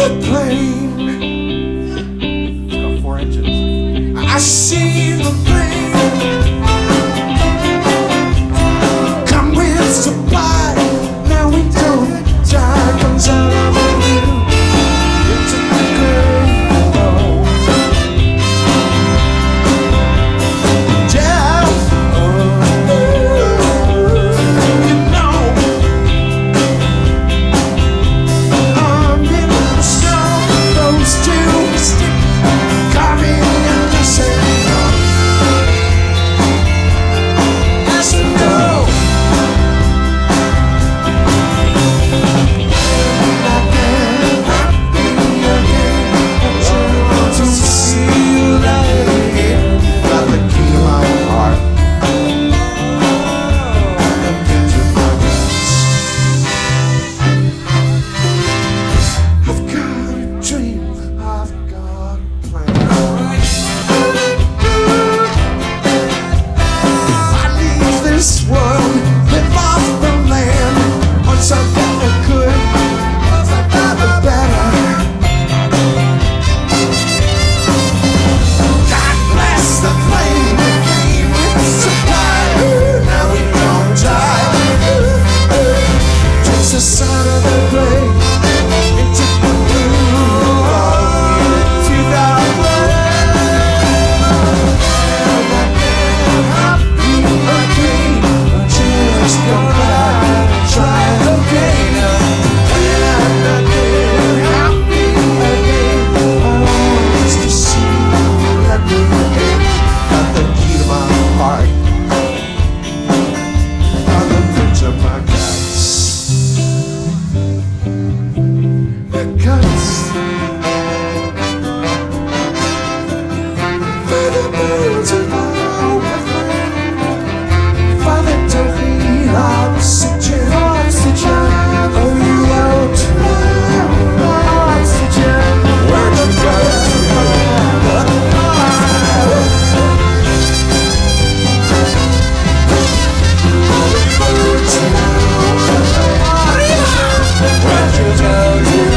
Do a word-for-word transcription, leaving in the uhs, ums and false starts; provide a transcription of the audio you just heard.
the plane. It's got four inches. I see the plane. Come with supply. Now we don't die. Comes out of the blue. Into the grave. Oh. Yeah. You know. I'm in the snow. Those two stick. Carving in the sand. As we go. This world, live off the land. Once I got the good, once I got the better. God bless the plane that came with supply. Now we don't die. Takes us out of the grave into the blue. Into the blue. And I can't help you again. Just go back, try again. And I can't help me again. I want us to see you let me again. Got the key to my heart. Got the bridge of my guts. The guts. For the birds of my overflow. Father, don't need oxygen, oxygen. Oh, you out, oxygen. Where'd you go? Where'd you go?